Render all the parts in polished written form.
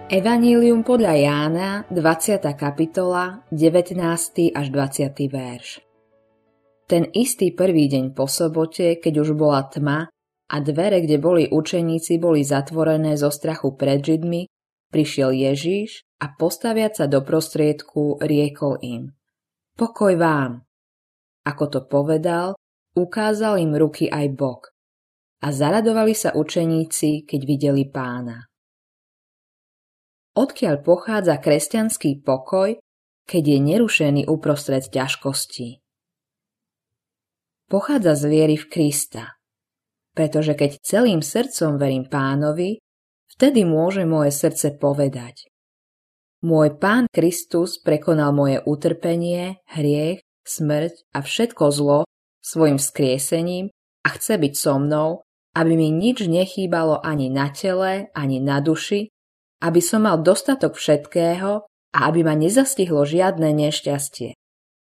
Evanílium podľa Jána, 20. kapitola, 19. až 20. verš. Ten istý prvý deň po sobote, keď už bola tma a dvere, kde boli učeníci, boli zatvorené zo strachu pred Židmi, prišiel Ježiš a postaviac sa do prostriedku, riekol im: Pokoj vám! Ako to povedal, ukázal im ruky aj bok. A zaradovali sa učeníci, keď videli Pána. Odkiaľ pochádza kresťanský pokoj, keď je nerušený uprostred ťažkostí? Pochádza z viery v Krista, pretože keď celým srdcom verím Pánovi, vtedy môže moje srdce povedať: Môj Pán Kristus prekonal moje utrpenie, hriech, smrť a všetko zlo svojim vzkriesením a chce byť so mnou, aby mi nič nechýbalo ani na tele, ani na duši, aby som mal dostatok všetkého a aby ma nezastihlo žiadne nešťastie.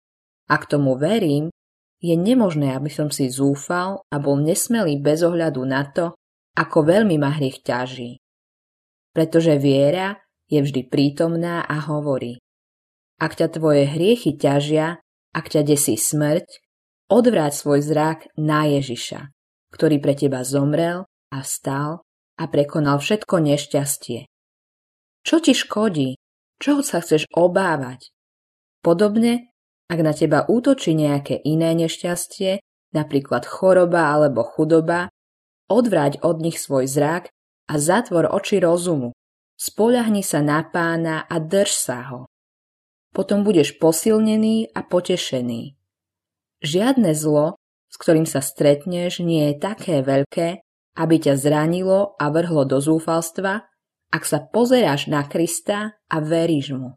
Ak tomu verím, je nemožné, aby som si zúfal a bol nesmelý bez ohľadu na to, ako veľmi ma hriech ťaží. Pretože viera je vždy prítomná a hovorí: Ak ťa tvoje hriechy ťažia, ak ťa desí smrť, odvráť svoj zrak na Ježiša, ktorý pre teba zomrel a vstal a prekonal všetko nešťastie. Čo ti škodí? Čoho sa chceš obávať? Podobne, ak na teba útočí nejaké iné nešťastie, napríklad choroba alebo chudoba, odvráť od nich svoj zrak a zatvor oči rozumu. Spoľahni sa na Pána a drž sa ho. Potom budeš posilnený a potešený. Žiadne zlo, s ktorým sa stretneš, nie je také veľké, aby ťa zranilo a vrhlo do zúfalstva, ak sa pozeráš na Krista a veríš mu.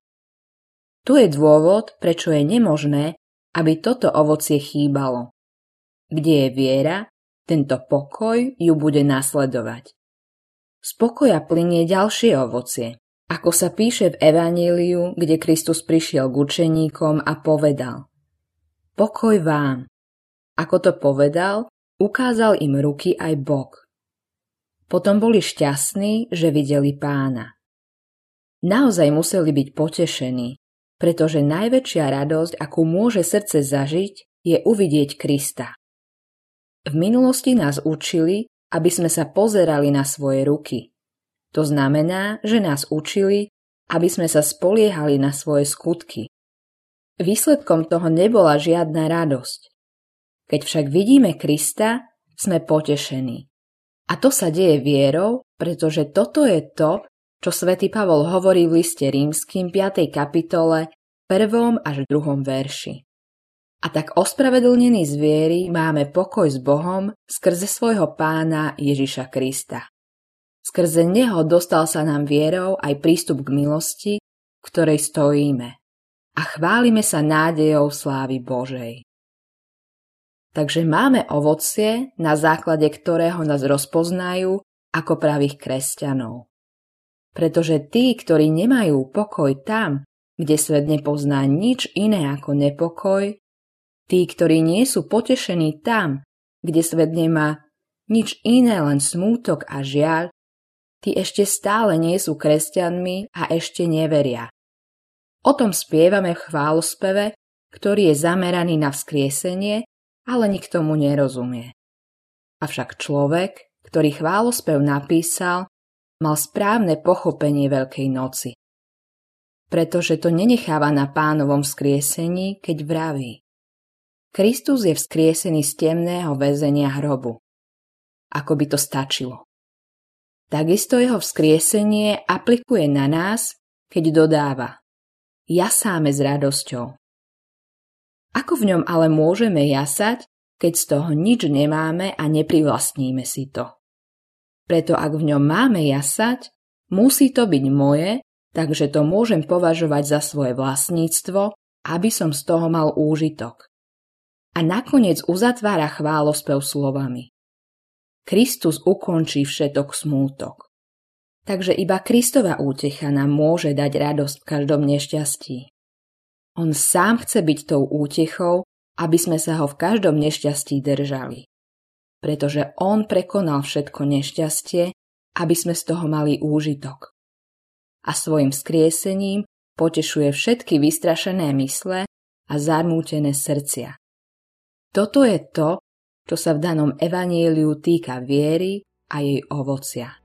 Tu je dôvod, prečo je nemožné, aby toto ovocie chýbalo. Kde je viera, tento pokoj ju bude nasledovať. Z pokoja plynie ďalšie ovocie, ako sa píše v Evaníliu, kde Kristus prišiel k učeníkom a povedal: Pokoj vám! Ako to povedal, ukázal im ruky aj bok. Potom boli šťastní, že videli Pána. Naozaj museli byť potešení, pretože najväčšia radosť, akú môže srdce zažiť, je uvidieť Krista. V minulosti nás učili, aby sme sa pozerali na svoje ruky. To znamená, že nás učili, aby sme sa spoliehali na svoje skutky. Výsledkom toho nebola žiadna radosť. Keď však vidíme Krista, sme potešení. A to sa deje vierou, pretože toto je to, čo svätý Pavol hovorí v liste Rímskym 5. kapitole 1. až 2. verši. A tak ospravedlnení z viery máme pokoj s Bohom skrze svojho Pána Ježiša Krista. Skrze neho dostal sa nám vierou aj prístup k milosti, v ktorej stojíme. A chválime sa nádejou slávy Božej. Takže máme ovocie, na základe ktorého nás rozpoznajú ako pravých kresťanov. Pretože tí, ktorí nemajú pokoj tam, kde svet nepozná nič iné ako nepokoj, tí, ktorí nie sú potešení tam, kde svet nemá nič iné, len smútok a žiaľ, tí ešte stále nie sú kresťanmi a ešte neveria. O tom spievame v chválospeve, ktorý je zameraný na vzkriesenie, ale nikto mu nerozumie. Avšak človek, ktorý chválospev napísal, mal správne pochopenie Veľkej noci. Pretože to nenecháva na Pánovom vzkriesení, keď vraví: Kristus je vzkriesený z temného väzenia hrobu. Ako by to stačilo. Takisto jeho vzkriesenie aplikuje na nás, keď dodáva: Jasáme s radosťou. Ako v ňom ale môžeme jasať, keď z toho nič nemáme a neprivlastníme si to? Preto ak v ňom máme jasať, musí to byť moje, takže to môžem považovať za svoje vlastníctvo, aby som z toho mal úžitok. A nakoniec uzatvára chválospev slovami: Kristus ukončí všetok smútok. Takže iba Kristova útecha nám môže dať radosť v každom nešťastí. On sám chce byť tou útechou, aby sme sa ho v každom nešťastí držali. Pretože on prekonal všetko nešťastie, aby sme z toho mali úžitok. a svojim vzkriesením potešuje všetky vystrašené mysle a zarmútené srdcia. Toto je to, čo sa v danom evanjeliu týka viery a jej ovocia.